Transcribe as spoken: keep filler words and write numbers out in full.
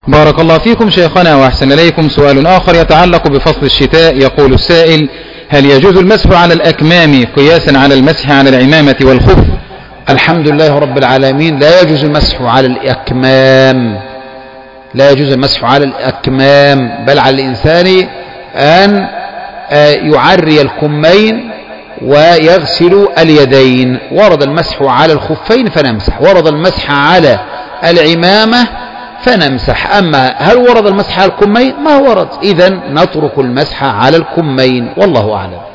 بارك الله فيكم شيخنا وأحسن إليكم. سؤال آخر يتعلق بفصل الشتاء. يقول السائل: هل يجوز المسح على الأكمام قياسا على المسح على العمامة والخف؟ الحمد لله رب العالمين. لا يجوز المسح على الأكمام، لا يجوز المسح على الأكمام، بل على الإنسان أن يعري الكمين ويغسل اليدين. ورد المسح على الخفين فنمسح، ورد المسح على العمامة فنمسح. أما هل ورد المسح على الكمين؟ ما ورد، إذن نترك المسح على الكمين، والله أعلم.